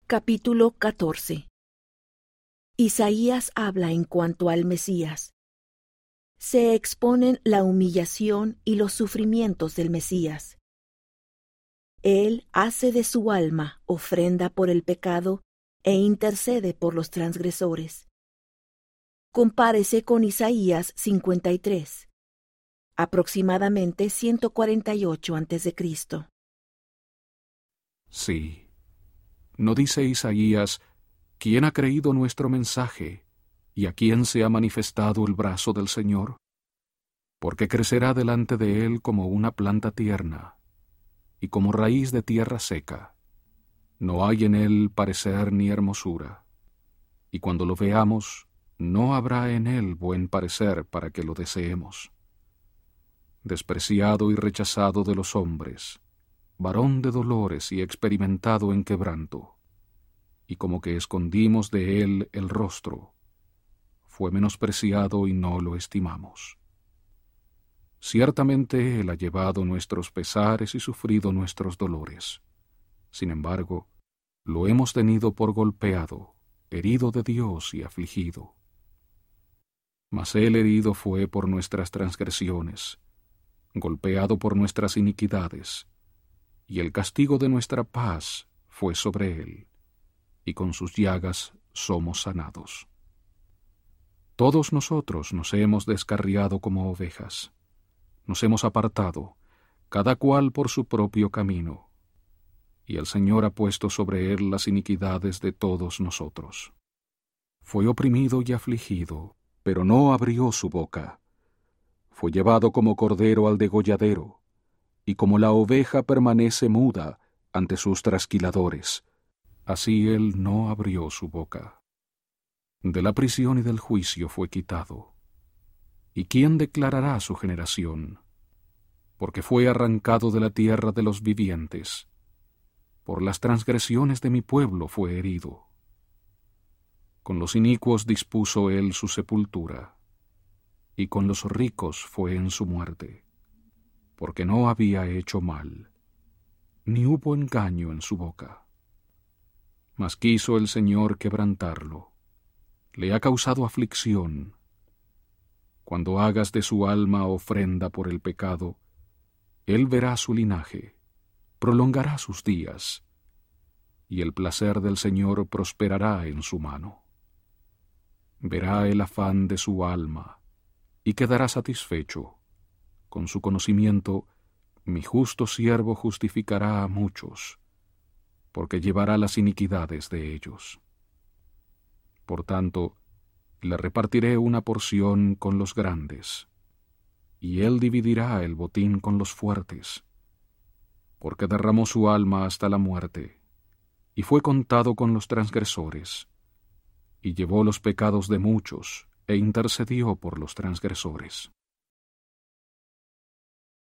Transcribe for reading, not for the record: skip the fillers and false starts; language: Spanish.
Capítulo 14. Isaías habla en cuanto al Mesías. Se exponen la humillación y los sufrimientos del Mesías. Él hace de su alma ofrenda por el pecado e intercede por los transgresores. Compárese con Isaías 53, aproximadamente 148 a.C. Sí. ¿No dice Isaías, quién ha creído nuestro mensaje, y a quién se ha manifestado el brazo del Señor? Porque crecerá delante de él como una planta tierna, y como raíz de tierra seca. No hay en él parecer ni hermosura, y cuando lo veamos, no habrá en él buen parecer para que lo deseemos. Despreciado y rechazado de los hombres, varón de dolores y experimentado en quebranto, y como que escondimos de él el rostro, fue menospreciado y no lo estimamos. Ciertamente él ha llevado nuestros pesares y sufrido nuestros dolores. Sin embargo, lo hemos tenido por golpeado, herido de Dios y afligido. Mas él herido fue por nuestras transgresiones, golpeado por nuestras iniquidades, y el castigo de nuestra paz fue sobre él, y con sus llagas somos sanados. Todos nosotros nos hemos descarriado como ovejas, nos hemos apartado, cada cual por su propio camino, y el Señor ha puesto sobre él las iniquidades de todos nosotros. Fue oprimido y afligido, pero no abrió su boca. Fue llevado como cordero al degolladero, y como la oveja permanece muda ante sus trasquiladores, así él no abrió su boca. De la prisión y del juicio fue quitado. ¿Y quién declarará su generación? Porque fue arrancado de la tierra de los vivientes. Por las transgresiones de mi pueblo fue herido. Con los inicuos dispuso él su sepultura, y con los ricos fue en su muerte, porque no había hecho mal, ni hubo engaño en su boca. Mas quiso el Señor quebrantarlo, le ha causado aflicción. Cuando hagas de su alma ofrenda por el pecado, él verá su linaje, prolongará sus días, y el placer del Señor prosperará en su mano. Verá el afán de su alma, y quedará satisfecho. Con su conocimiento, mi justo siervo justificará a muchos, porque llevará las iniquidades de ellos. Por tanto, le repartiré una porción con los grandes, y él dividirá el botín con los fuertes, porque derramó su alma hasta la muerte, y fue contado con los transgresores, y llevó los pecados de muchos, e intercedió por los transgresores.